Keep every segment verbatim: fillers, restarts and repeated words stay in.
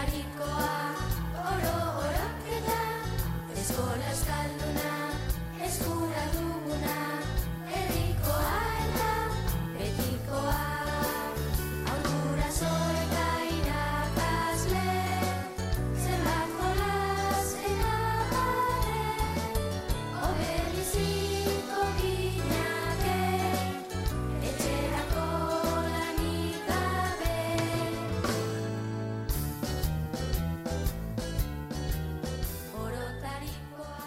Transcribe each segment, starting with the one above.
orotarikoa, oro oroketa, eskola eskalduna, eskura duguna, herrikoa eta betikoa. Aurguraso eta irakasle, zenbat jolas eta bare, obeliziko ginake, etxerako lanik gabe. Orotarikoa.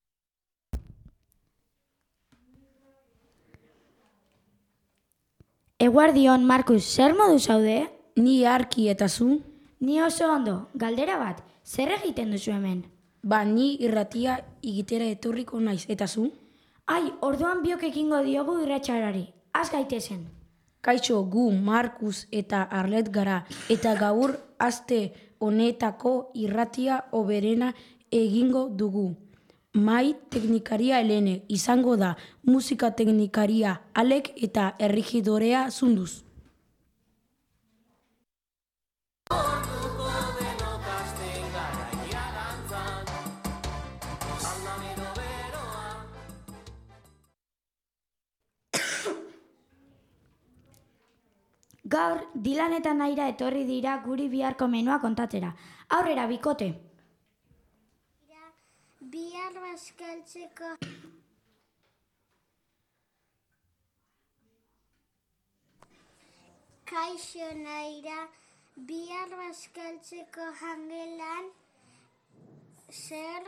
Eguardion, Markus, zer modu zaude? Ni arki eta zu? Ni oso ondo, galdera bat, zer egiten duzu hemen? Ba, ni irratia igitera etorriko naiz, eta zu? Ai, orduan biok ekingo diogu irratsaioari, az gaitezen. Kaixo, gu Markus eta Arlet gara, eta gaur aste honetako irratia hoberena egingo dugu. Mai teknikaria Helene izango da, musika teknikaria Alek eta errigidorea Zunduz. Gaur, Dilan eta Naira etorri dira guri biharko menua kontatzera. Aurrera, bikote! Bihar bazkaltzeko Kaixo Naira, bihar bazkaltzeko jangelan zer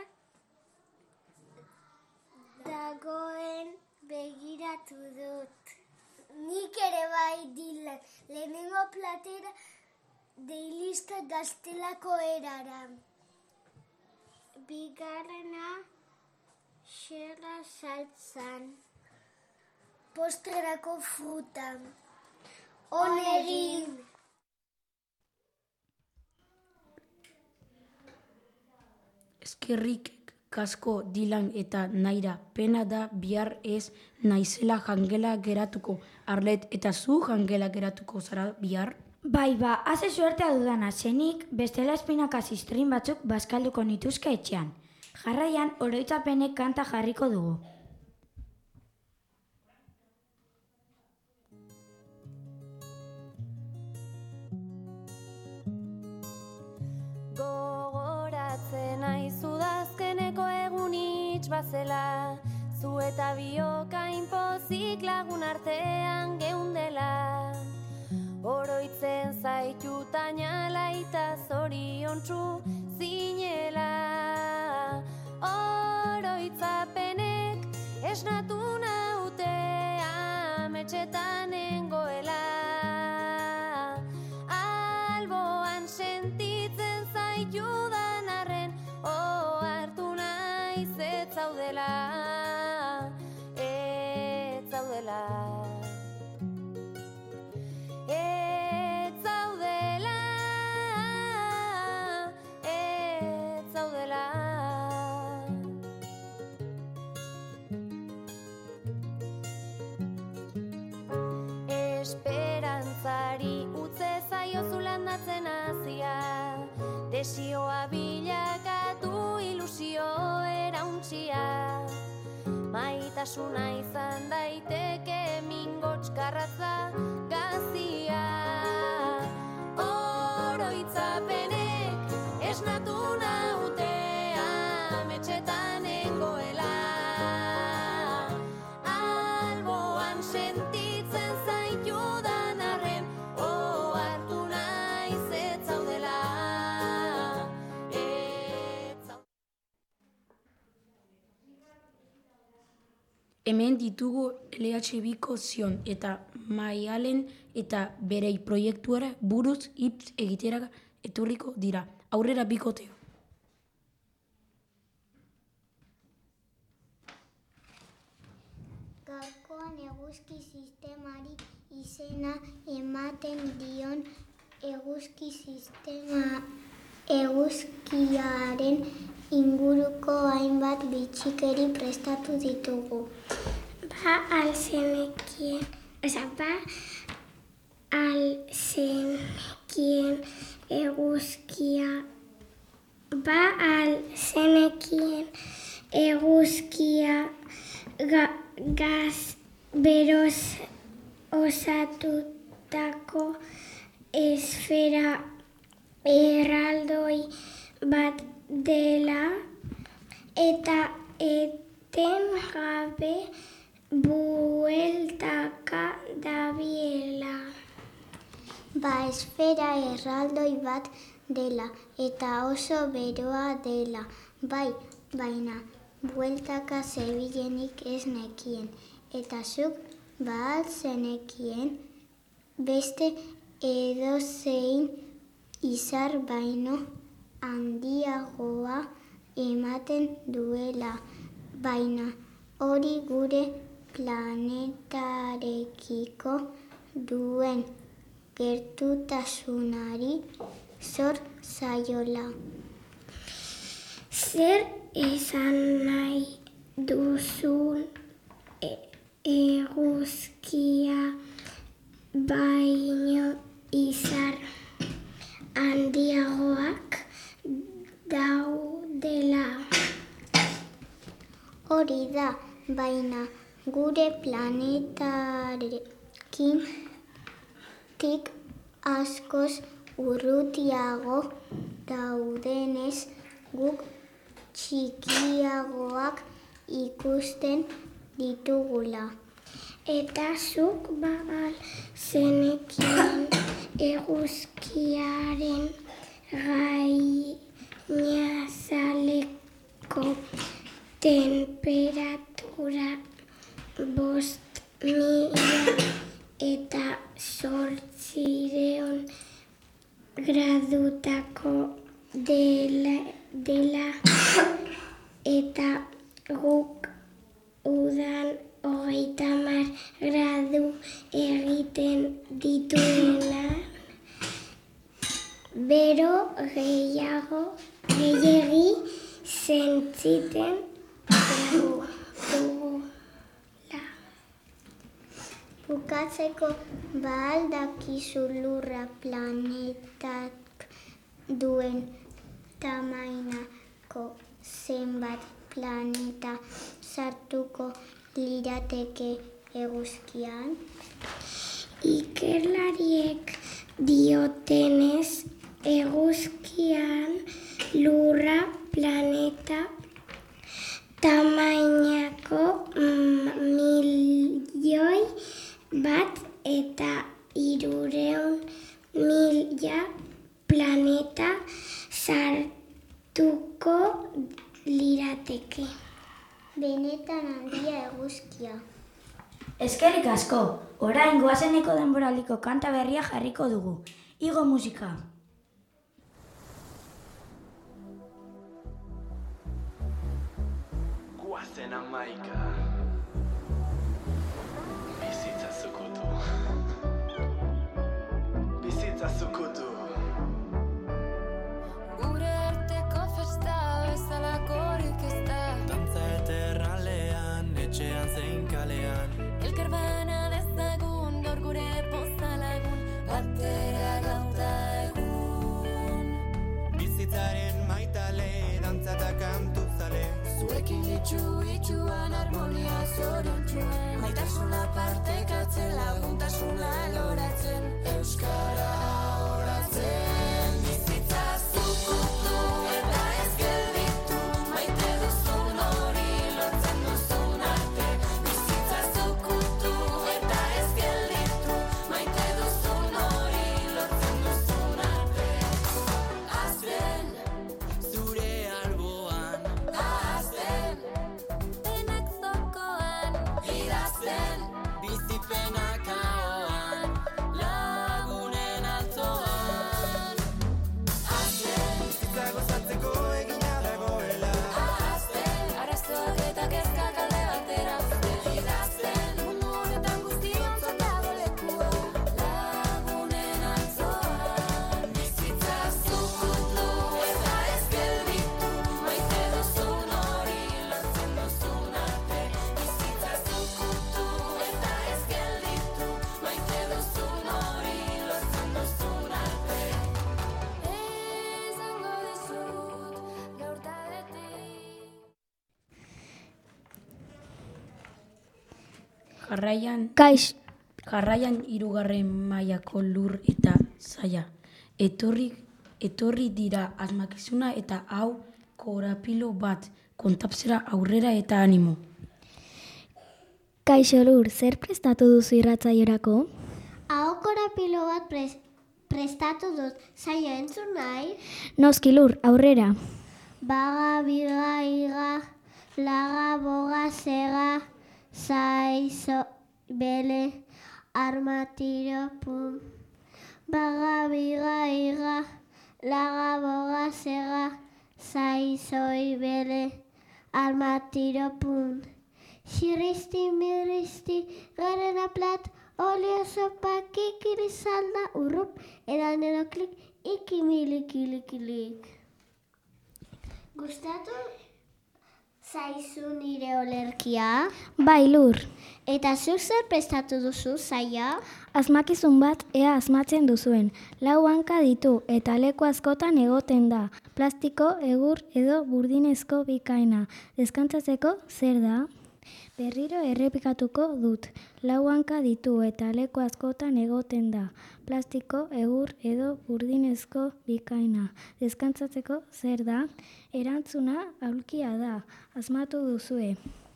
dagoen begiratu dut. Nik ere bai, Dilan, lehenengo platera deilista gaztelako erara. Bigarrena xerra saltzan. Postrerako fruta. On egin! Eskerrik kasko Dilan eta Naira, pena da bihar ez naizela jangela geratuko. Arlet, eta zu jangela geratuko zara bihar? Bai, ba, haze suertea dudana, zenik bestela espinaka zistrin batzuk bazkalduko nituzke etxean. Jarraian, oroitzapenek kanta jarriko dugu. Gogoratzen aizu dazkeneko egun hitz bazela, zu eta biok hainpozik lagun artean geundela. Oroitzen zaitu tainala eta zoriontsu zinela. Oroitzapenek esnatu naute ametxetan nengoela. Alboan sentitzen zaitudan arren, ohartu naiz ez zaudela, ez zaudela. Ez zaudela, ez zaudela. Esperantzari utze zaiozu landatzen hasia, desioa bilakatu ilusio erauntsia. Maitasuna izan daiteke mingots garratza gazia. Oroitzapenek esnatu naute ametxetan nengoela. Alboan sentitzen zaitudan arren, ohartu naiz ez zaudela, ez zaudela. Hemen ditugu L H Biko Zion eta Maialen eta berei proiektuara buruz hitz egitera etorriko dira. Aurrera bikote. Gaurkoan eguzki sistemari izena ematen dion eguzki sistema eguzkiaren inguruko hainbat bitxikeri prestatu ditugu. Ba alzenekien, oza, ba al zenekien eguzkia, ba al zenekien eguzkia ga, gaz beroz osatutako esfera erraldoi bat dela eta etengabe bueltaka dabiela. Ba esfera erraldoi bat dela eta oso beroa dela, bai, baina bueltaka zebilenik ez nekien, eta zuk ba zenekien beste edozein izar baino handiagoa ematen duela, baina hori gure planetarekiko duen gertutasunari zor zaiola. Zer esan nahi duzun eguzkia baino izar handiagoak daudela? Hori da, baina gure planetarekin tik askoz urrutiago daudenez guk txikiagoak ikusten ditugula. Eta zuk ba al zenekien eguzkiaren gainazaleko temperatura bost mila eta zortzireun gradutako dela, dela eta guk udan hogeita hamar gradu egiten dituela, bero gehiago gehiegi sentziten dugula. Bukatzeko ba al dakizu Lurra planetak duen tamainako zenbat planeta sartuko lirateke eguzkian? Ikerlariek diotenez eguzkian Lurra planeta tamainako milioi bat eta hirureun mila planeta sartuko lirateke. Benetan handia eguzkia. Eskerrik asko, orain goazeneko denboraldiko kanta berria jarriko dugu. Igo musika. Guazen amaika. Bizitza zukutu. Bizitza zukutu. Gure arteko festa bezalakorik ez da. Dantza eterralean, etxean zein kalean. Elkar bana dezagun, gaur gure pozalagun, batera gauta egun. Bizitzaren maitale, dantza eta kantu zale. Zuekin itxu itxuan harmonia zoriontsuan, maitasuna partekatzen, laguntasuna loratzen, euskara oratzen. Bizitza zukutu eta ez gelditu, maite duzun hori lortzen duzun arte. Bizitza zukutu eta ez gelditu, maite duzun hori lortzen duzun arte. Azten, Zure alboan, azten, denak zokoan, idazten, bizipenak ahoan. lagunen alde. Jarraian, Kaix, jarraian hirugarren mailako lur eta zaila. Etorri, etorri dira asmakizuna eta hau korapilo bat kontapzera aurrera eta animo. kaixo Lur, zer prestatu duzu irratzaiorako? Hau korapilo bat pres, prestatu dut, zaila entzun nahi? Noski Lur, aurrera. Baga, biga, iga, laga, boga, sega, zaizo, bele, armatiro, pum. Baga, biga, iga, laga, boga, sega, zaizoi, bele, armatiro, pum. Xiristi, miristi, garena plat, olio sopa, kikiri salda, urrup, edanero klik, ikimilikilik. Gustatu zaizu nire olerkia? Bai Lur, Eta zuk zer prestatu duzu, zaila? asmakizun bat ea asmatzen duzuen. Lau hanka ditu eta leku askotan egoten da. Plastiko, egur edo burdinezko bikaina. Deskantzatzeko zer da? Berriro errepikatuko dut. Lau hanka ditu eta leku askotan egoten da. Plastiko, egur edo burdinezko bikaina. Deskantzatzeko zer da? Erantzuna aulkia da. Asmatu duzue.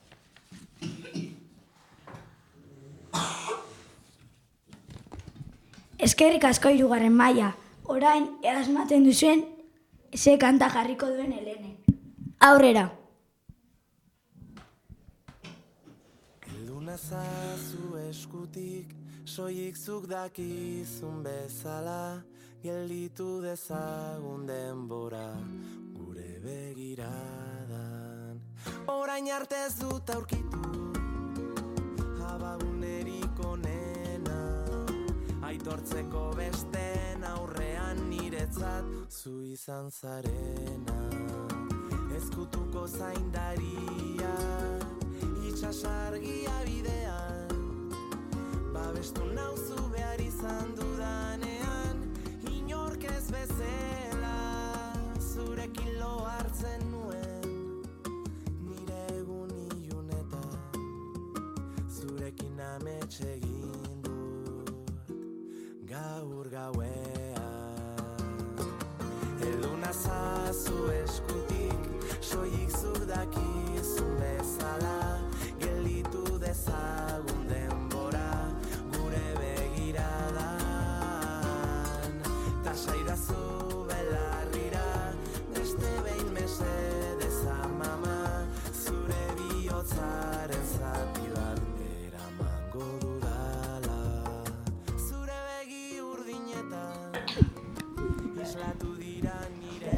Eskerrik asko hirugarren maila. Orain asmatzen duzuen ze kanta jarriko duen Helene. Aurrera. Elduna zazu eskutik, soilik zuk dakizun bezala, gelditu dezagun denbora gure begiradan. Orain arte ez dut aurkitu, abagunerik onena, aitortzeko besten aurrean niretzat zu izan zarena. Ezkutuko zaindaria, itxasargia bidean, babestu nauzu behar izan dudanean, inork ez bezala, zurekin lo hartzen nuen, nire egun ilunetan, zurekin amets egin dut, gaur gauean. Elduna zazu eskutik, soilik zuk dakizun bezala, gelditu dezagun denbora gure begiradan. Ta saidazu belarrira, beste behin mesedez amama, zure bihotzaren zati bat eramango dudala. Zure begi urdinetan, islatu dira nirea.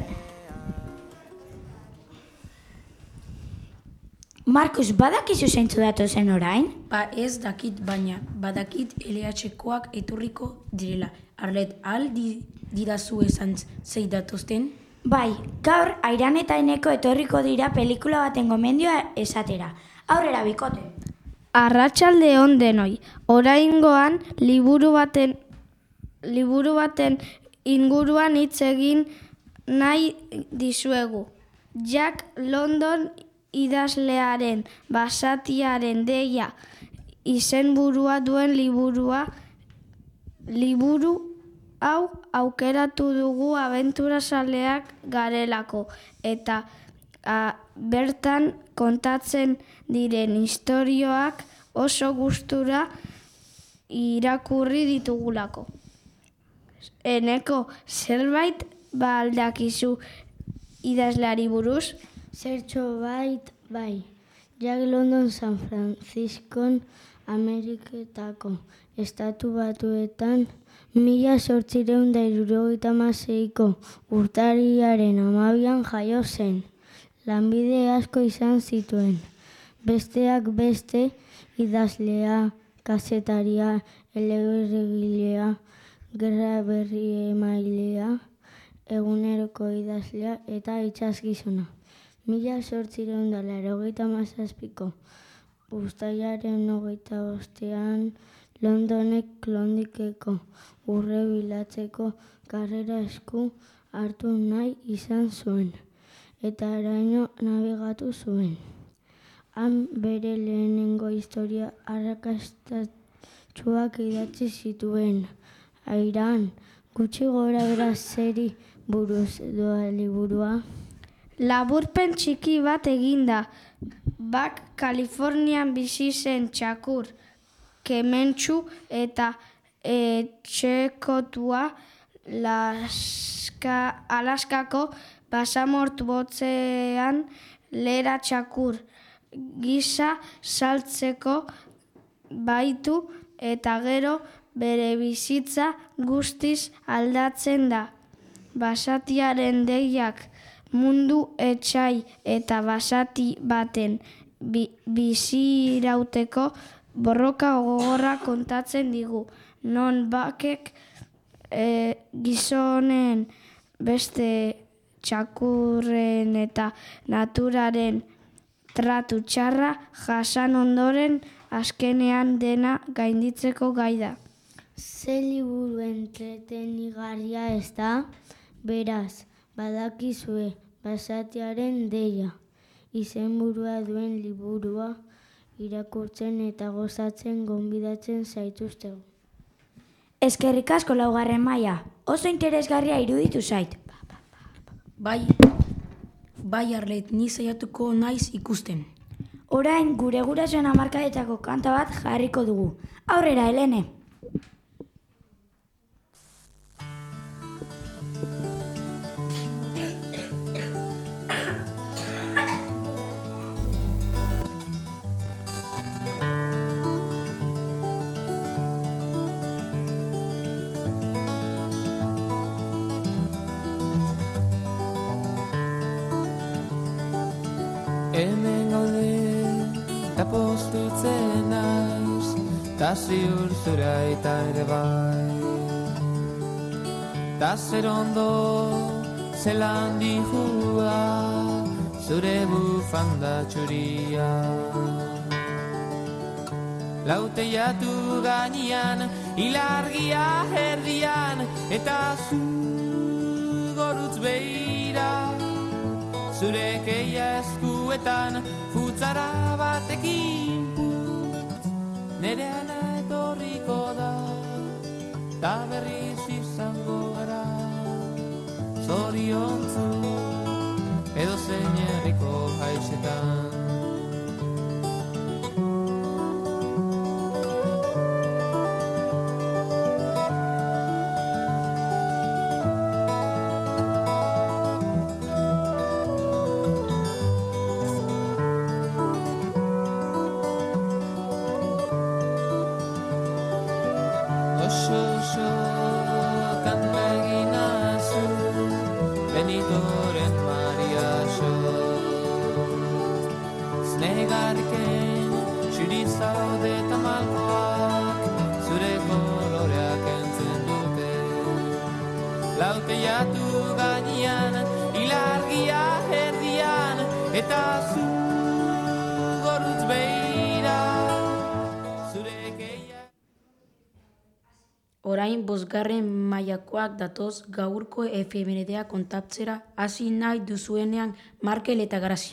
Markus, badakizu zeintzu datozen orain? Ba ez dakit, baina badakit L H koak etorriko direla. Arlet, al di, didazu esan zei datozten? Bai, gaur Airan eta Eneko etorriko dira pelikula baten gomendioa esatera. Aurrera bikote. Arratsalde on denoi. Oraingoan liburu baten liburu baten inguruan hitz egin nahi dizuegu. Jack London idazlearen basatiaren deia izenburua duen liburua liburu hau aukeratu dugu abenturazaleak garelako eta a, bertan kontatzen diren istorioak oso gustura irakurri ditugulako. Eneko, zerbait ba aldakizu idazleari buruz? Zertxo bait, bai. Jack London San Franciscon Ameriketako estatu batuetan mila zortzireun da hirurogeita hamaseiko urtarrilaren hamabian jaio zen. Lanbide asko izan zituen. Besteak beste idazlea, kazetaria, eleberrigilea, gerra berri emailea, eguneroko idazlea eta itsasgizona. Mila zortzireun da laurogeita hamazazpiko uztailaren hogeita bostean Londonek Klondikeko urre bilatzeko karrera esku hartu nahi izan zuen eta araño nabigatu zuen. Han bere lehenengo historia arrakastatsuak idatzi zituen. Airan, gutxi gora bera zeri buruz doa liburua. Laburpen txiki bat eginda. Bak Kalifornian bizi zen txakur, kementsu eta etxekotua Laska, Alaskako basamortu botzean lera txakur gisa saltzeko baitu eta gero bere bizitza guztiz aldatzen da. Basatiaren deiak mundu etsai eta basati baten bi, bizirauteko borroka gogorra kontatzen digu, non bakek e, gizonen beste txakurren eta naturaren tratu txarra jasan ondoren azkenean dena gainditzeko gai da. Ze liburu entretenigarria ez da? Beraz, badakizue, basatiaren deia, izenburua duen liburua irakurtzen eta gozatzen gonbidatzen zaituztegu. Eskerrik asko laugarren maila, oso interesgarria iruditu zait. Bai, bai Arlet, ni saiatuko naiz ikusten. Orain gure gurasoen hamarkadetako kanta bat jarriko dugu. Aurrera, Helene! Hemen gaude, ta postutzen naiz, ta ziur zura eta ere bai. Ta zer ondo, zelan dihua, zure bufanda txuria. Lauteiatu gainean, ilargia herrian, eta zu gorutz behira. Zure keia eskuetan, futzara batekin putz, nere ana etorriko da, ta berriz izango gara. Zoriontzu, edo zein herriko haixetan. Benitoren Maria Xot Znegarken txuri zaude eta malkoak zure koloreak entzen dute. Lauteiatu gainean, ilargia herrian, eta zu gorutz behira zure keia. Orain bosgarren mailakoak datoz gaurko efemeridea kontatzera hasi nahi duzuenean Markel eta Garazi.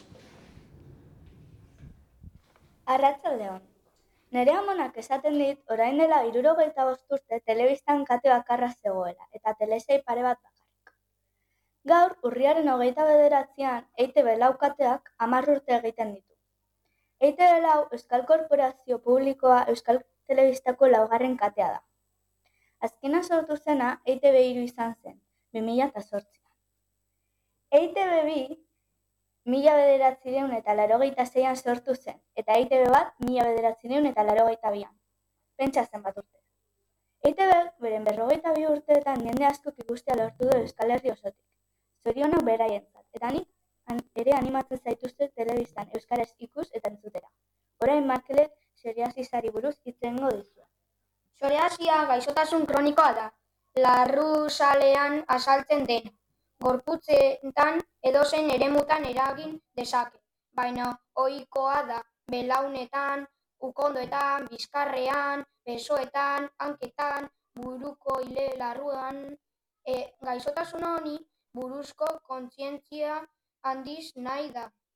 Arratsaldeon. Nere amonak esaten dit orain dela hirurogeita bost urte telebistan kate bakarra zegoela eta telesei pare bat bakarrik. Gaur urriaren hogeita bederatzean E I Te Be lau kateak hamar urte egiten ditu. E I Te Be lau Euskal Korporazio Publikoa Euskal Telebistako laugarren katea da. Azkena sortu zena E I Te Be hiru izan zen, bi mila zortzian. E I Te Be bi mila bederatziehun eta laurogeita seian sortu zen, eta E I Te Be bat mila bederatziehun eta laurogeita bian. Pentsa zenbat urte. E I Te Be beren berrogeita bi urteetan jende askok ikustea lortu du Euskal Herri osotik. Zorionak beraientzat, eta nik ere animatzen zaituzte telebistan euskaraz ikus eta entzutera. Orain Markelek psoriasisari buruz hitz egingo dizu. Psoriasia gaixotasun kronikoa da, larruzalean azaltzen den, gorputzetan edozein eremutan eragin dezake, baina ohikoa da belaunetan, ukondoetan, bizkarrean, besoetan, hanketan, buruko ile larruan. E, gaixotasun honi buruzko kontzientzia handiz nahi da.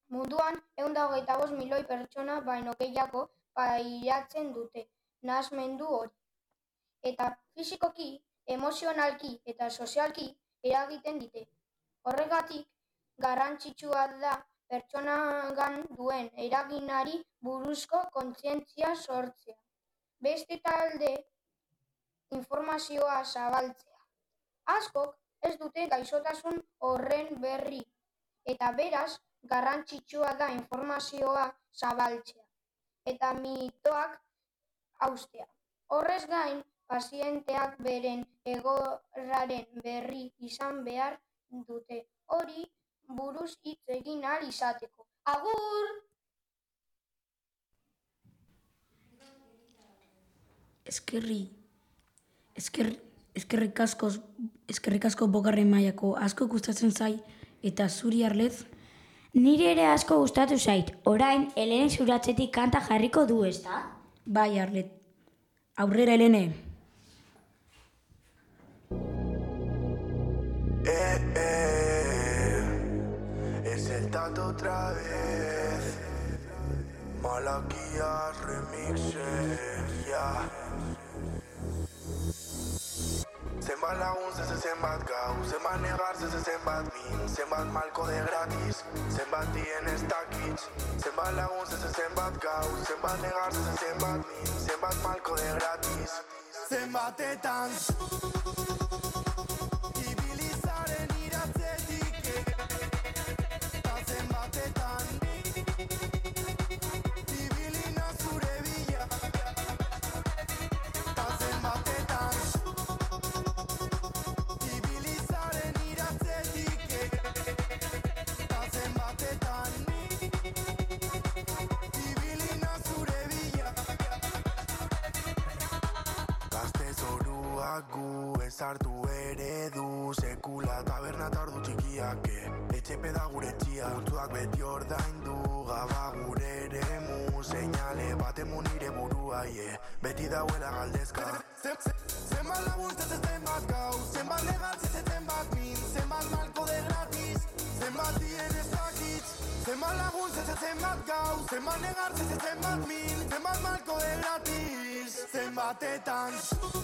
Munduan ehun eta hogeita bost milioi pertsona baino gehiago pairatzen dute nahasmendu hori. Eta fisikoki, emozionalki eta sozialki eragiten dite. Horregatik, garrantzitsua da pertsonagan duen eraginari buruzko kontzientzia sortzea. Beste talde informazioa zabaltzea. Askok ez dute gaixotasun horren berri, eta beraz garrantzitsua da informazioa zabaltzea eta mitoak haustea. Horrez gain, pazienteak beren egoeraren berri izan behar dute, hori buruz hitz egin ahal izateko. Agur! Eskerri, esker, eskerrik asko, eskerrik asko bogarren mailako asko gustatzen zai eta zuri Arlet? Niri ere asko gustatu zait. Orain Helene zuratzetik kanta jarriko du, ezta? Bai, Arlet. Aurrera, Helene. Eh, eh, es el tato otra vez. Malaquías remixes, ya. Zenbat lagun ze zenbat gau, zenbat negar ze zenbat min, zenbat malko de gratis, zenbat dien ez dakitz. Zenbat lagun ze zenbat gau, zenbat negar ze zenbat min, zenbat malko de gratis. Zenbatetan ibilizaren iratzetik, eta zenbatetan ibilina zure bila, eta zenbatetan gu ezartu eredu sekula taberna tardu txikiake etxe peda gure txia urtuak beti ordaindu gaba gure eremu seinale batemu nire burua ie beti dauela galdezka zenbat lagun zetzen zenbat gau zenbat legal zetzen zenbat min zenbat malko de gratis zenbat dien ez dakitz zenbat lagun zetzen zenbat gau zenbat negar zetzen zenbat min zenbat malko de gratis zenbatetan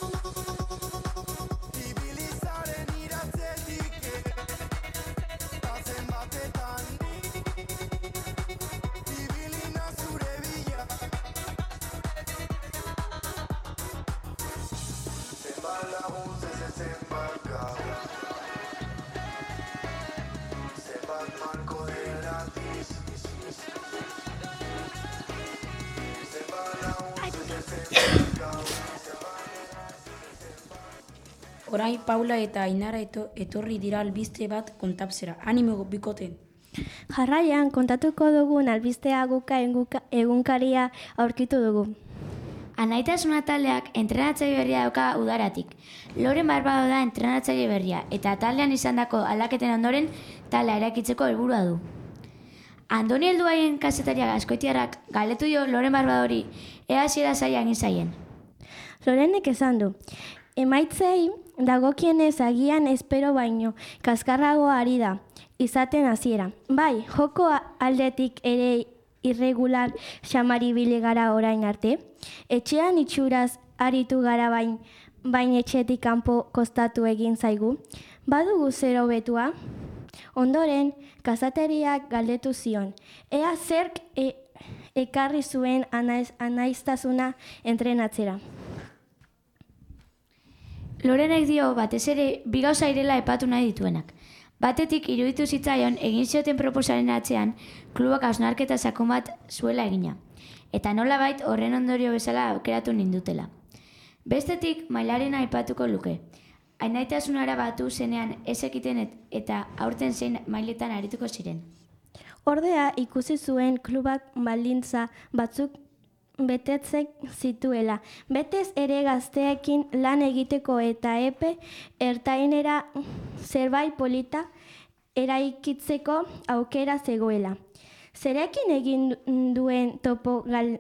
Orain Paula eta Ainara eto, etorri dira albiste bat kontapzera. Animo bikote. Jarraian, kontatuko dugun albistea guka egunkaria aurkitu dugu. Anaitasuna taldeak entrenatzaile berria dauka udaratik. Loren Barbado da entrenatzaile berria eta taldean izandako aldaketen ondoren taldea eraikitzeko helburua du. Andoni helduaien kazetariak askoitiarrak galdetu dio Loren Barbadori ea hasiera zaila egin zaien. Lorenek esan du, emaitzei dagokienez agian espero baino kaskarrago ari da izaten hasiera. Bai, joko aldetik ere irregular xamaribili gara orain arte. Etxean itxuraz aritu gara bain, bain etxetik kanpo kostatu egin zaigu. Badugu zer hobetua? Ondoren, kazateriak galdetu zion. Ea zerk e, ekarri zuen anaiz, anaiztasuna entrenatzera. Lorenek dio batez ere bi gauza irela epatu nahi dituenak. Batetik iruditu zitzaion egin zioten proposaren atzean klubak hausnarketa sakon bat zuela egina. Eta nolabait horren ondorio bezala aukeratu nindutela. Bestetik mailarena aipatuko luke. Ainaitasunara batu zenean ez ekiten et, eta aurten zein mailetan arituko ziren. Ordea ikusi zuen klubak baldintza batzuk betetzek zituela. Betez ere gazteekin lan egiteko eta epe ertainera zerbait polita eraikitzeko aukera zegoela. Zerekin egin duen topo gal,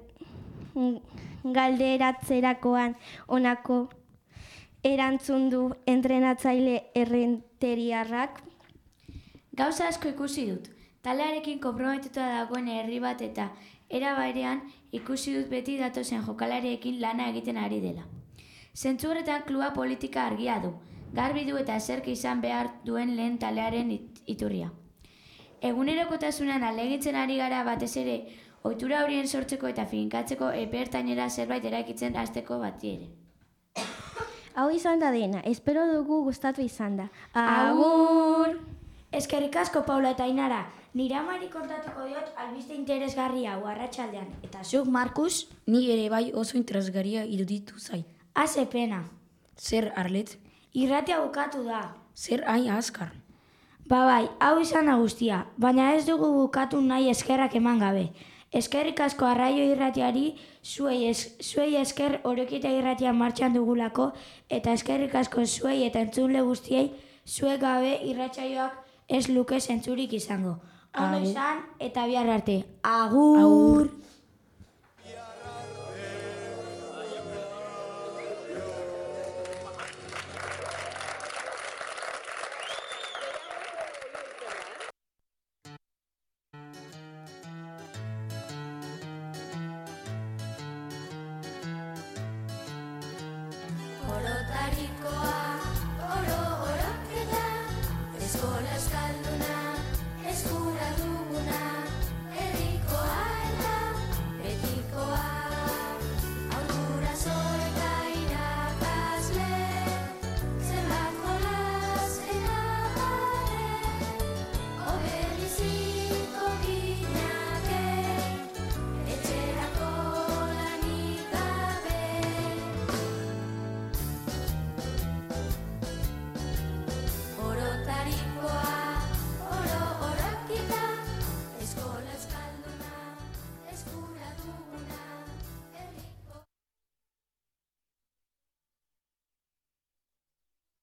galderatzerakoan onako erantzun du entrenatzaile errenteriarrak? Gauza asko ikusi dut. Taldearekin konprometuta dagoen herri bat eta era berean ikusi dut beti datozen jokalariekin lana egiten ari dela. Zentzu horretan kluba politika argia du, garbi du eta zerk izan behar duen lehen taldearen iturria. Egunerokotasunean alegitzen ari gara batez ere ohitura horien sortzeko eta finkatzeko epe ertainera zerbait eraikitzen hasteko bati ere. Hau izan da dena, espero dugu gustatu izan da. Agur! Eskerrik asko Paula eta Ainara, nire amari kontatuko diot albiste interesgarri hau arratsaldean. Eta zuk, Markus? Ni ere bai oso interesgarria iruditu zait. Haze pena. Zer, Arlet? Irratia bukatu da. Zer hain azkar? Ba bai, hau izan da guztia, baina ez dugu bukatu nahi eskerrak eman gabe. Eskerrik asko Arraio Irratiari, zuei, es, zuei esker Orokita Irratia martxan dugulako, eta eskerrik asko zuei eta entzunle guztiei, zuek gabe irratsaioak ez luke zentzurik izango. Ondo izan eta bihar arte. Agur! Agur.